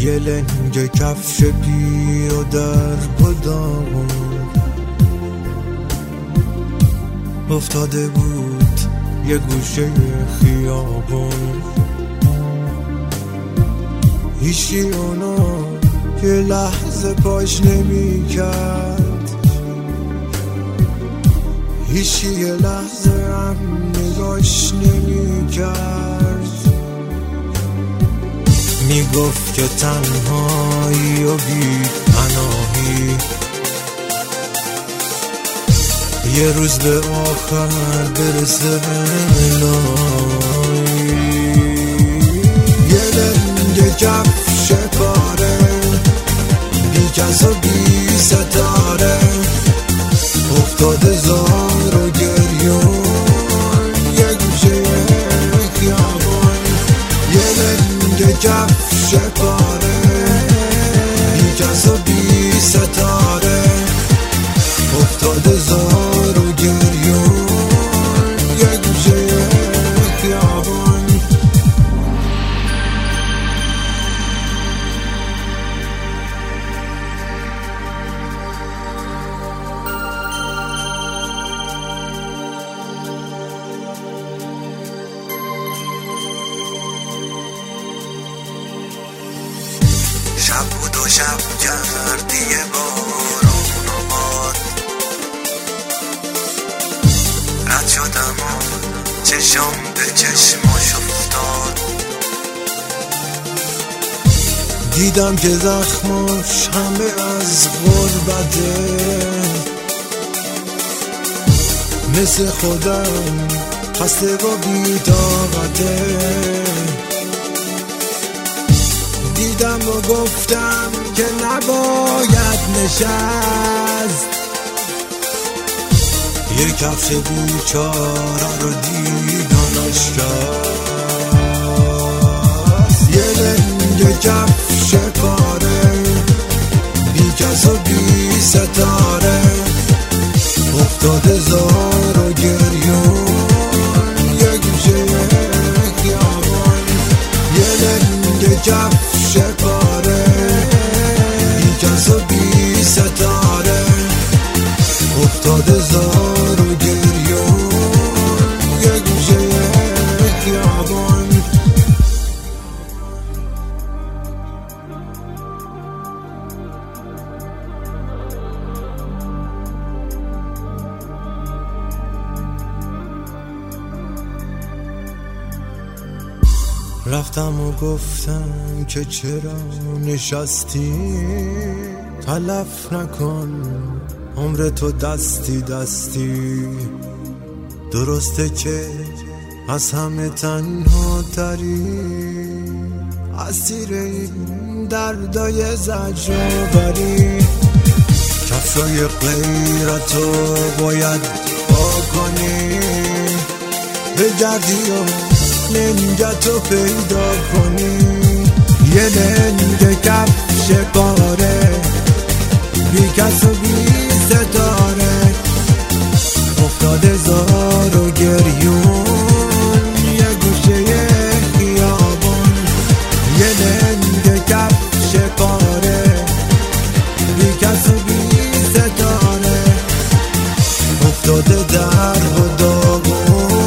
یه لنگ کفش پیر و درب و داغون افتاده بود یه گوشه خیابون. هیچی اونو یه لحظه پاش نمی کرد، هیچی یه لحظه هم نگاش نمی کرد. میگفت که تنهایی و بی پناهی یه روز به آخر برسه الهی. یه لنگ کفش پاره بی کس و بی ستاره افتاده زار و گریون یه گوشه خیابون. یه لنگ کفش پاره بی کس و بی ستاره افتاده زار و گریون یه گوشه خیابون. شب بود و شب کردی یه بارون و باد، رد شدم و چشم به چشماش افتاد. دیدم که زخماش همه از غربته، مثل خودم خسته و بی‌طاقته. دیدم و گفتم که نباید نشست، یه کفش بیچاره رو دیدنش کرد. یه لنگ کفش پاره بی کس و بی ستاره افتاده زار و گریون یه گوشه خیابون. یه لنگ کفش پاره بی کس و بی ستاره افتاده زار و گریون یه گوشه خیابون. رفتم و گفتم که چرا نشستی، تلف نکن عمر تو دستی دستی. درسته که از همه تنها تری، اسیر این دردای زجرآوری. کفشای غیرتو باید واکنی، بگردی و لنگتو پیدا کنی. یه لنگ کفش پاره بی کس و بی ستاره افتاده زار و گریون یه گوشه خیابون. یه لنگ کفش پاره بی کس و بی ستاره افتاده در و داغون.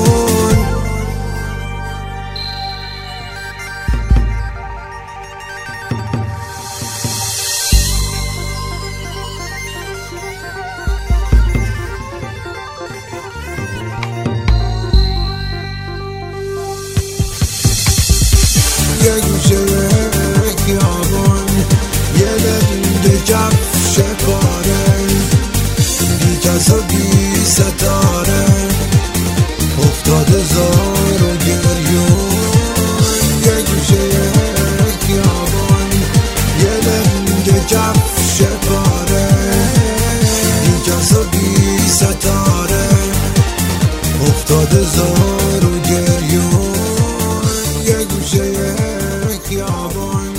یه گوشه خیابون، یه لنگ کفش پاره بی کس و بی ستاره افتاده زار و گریون یه گوشه خیابون. یه لنگ کفش پاره بی کس و بی ستاره افتاده زار و گریون یه گوشه خیابون.